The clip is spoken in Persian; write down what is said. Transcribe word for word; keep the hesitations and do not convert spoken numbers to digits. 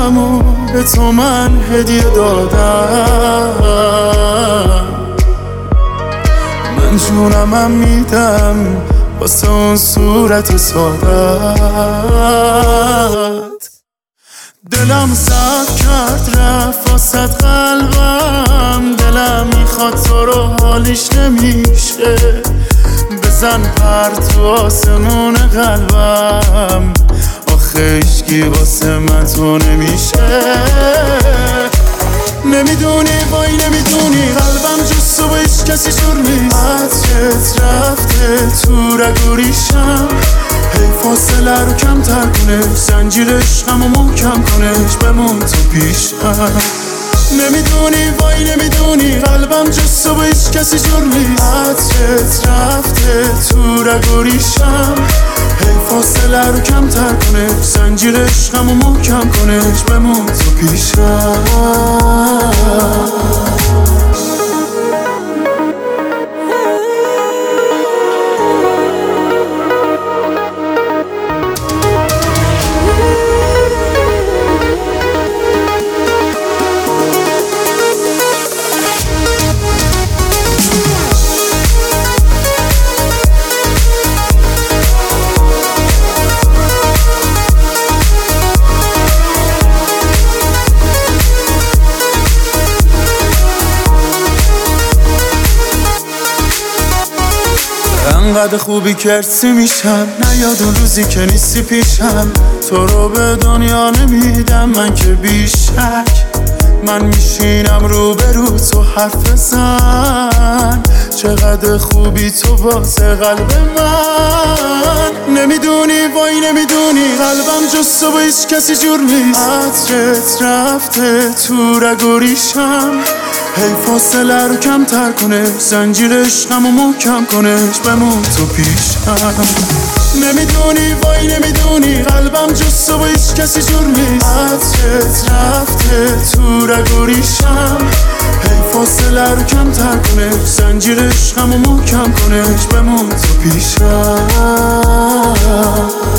قلبمو به تو من هدیه دادم، من جونمم میدم واسه اون صورت سادت. دلم زد کرد رفت واسد قلبم، دلم میخواد تو رو حالیش نمیشه، بزن پر تو آسمون قلبم، آخه عشقی واسه من تو نمیشه. نمیدونی وای نمیدونی قلبم جز تو به هیچ کسی جور نیست، عطرت رفته تو رگوریشم، هی فاصله رو کمتر کنش، زنجیر عشقم رو محکم کنش، بمون تو پیشم. نمیدونی وای نمیدونی قلبم جز تو به هیچ کسی جور نیست، عطرت رفته تو رگوریشم، هی فاصله رو کمتر کنش، زنجیر عشقم رو محکم کنش، بمون تو پیشم. انقدر خوبی که ارسی میشم، نیاد اون روزی که نیستی پیشم، تو رو به دنیا نمیدم من که بیشک، من میشینم رو به رو تو حرف بزن، چقدر خوبی تو واسه قلب من. نمیدونی وای نمیدونی قلبم جز تو به هیچ کسی جور نیست، عطرت رفته تو رگوریشم، هی فاصله رو کمتر کنش، زنجیر عشقم رو محکم کنش، بمون تو پیشم. نمیدونی وای نمیدونی قلبم جز تو به هیچ کسی جور نیست، عطرت رفته تو رگوریشم، هی فاصله رو کمتر کنش، زنجیر عشقم رو محکم کنش، بمون تو پیشم.